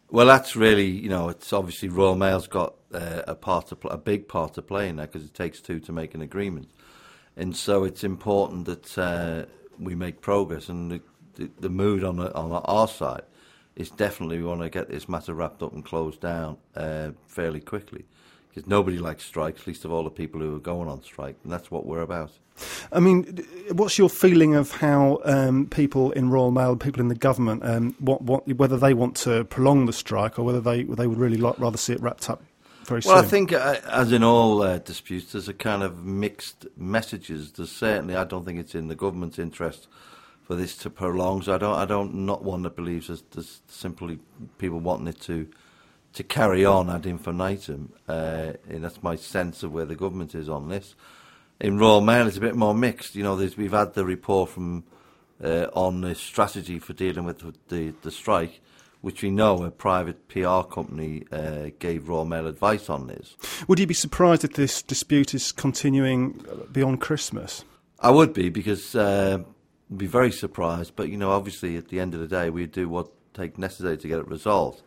Well, that's really, it's obviously Royal Mail's got a big part to play in that because it takes two to make an agreement. And so it's important that we make progress. And the mood on our side is definitely we want to get this matter wrapped up and closed down fairly quickly. Because nobody likes strikes, least of all the people who are going on strike. And that's what we're about. I mean, what's your feeling of how people in Royal Mail, people in the government, whether they want to prolong the strike or whether they would really rather see it wrapped up very soon? Well, I think, as in all disputes, there's a kind of mixed messages. There's certainly, I don't think it's in the government's interest for this to prolong. So I don't not one that believes there's simply people wanting it to carry on ad infinitum. And that's my sense of where the government is on this. In Royal Mail, it's a bit more mixed. We've had the report from on the strategy for dealing with the strike, which we know a private PR company gave Royal Mail advice on this. Would you be surprised if this dispute is continuing beyond Christmas? I would be, because I'd be very surprised. But, obviously at the end of the day, we do what take necessary to get it resolved.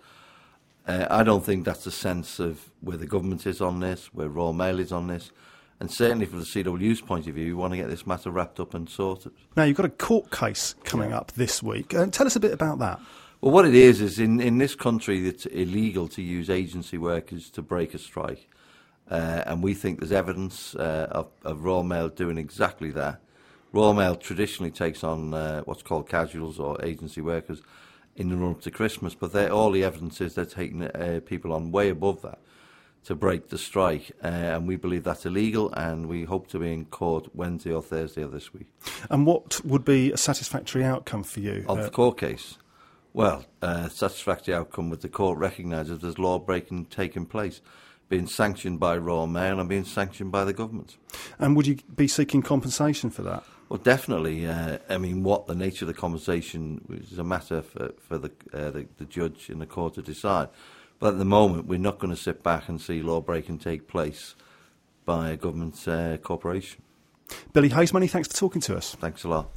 I don't think that's the sense of where the government is on this, where Royal Mail is on this. And certainly from the CWU's point of view, we want to get this matter wrapped up and sorted. Now, you've got a court case coming up this week. Tell us a bit about that. Well, what it is in this country, it's illegal to use agency workers to break a strike. And we think there's evidence of Royal Mail doing exactly that. Royal Mail traditionally takes on what's called casuals or agency workers in the run-up to Christmas, but all the evidence is they're taking people on way above that to break the strike, and we believe that's illegal, and we hope to be in court Wednesday or Thursday of this week. And what would be a satisfactory outcome for you? Of the court case? Well, satisfactory outcome with the court recognises there's law-breaking taking place, being sanctioned by Royal Mail and being sanctioned by the government. And would you be seeking compensation for that? Well, definitely. What the nature of the compensation is a matter for the judge in the court to decide. But at the moment, we're not going to sit back and see law-breaking take place by a government corporation. Billy Hayes, many thanks for talking to us. Thanks a lot.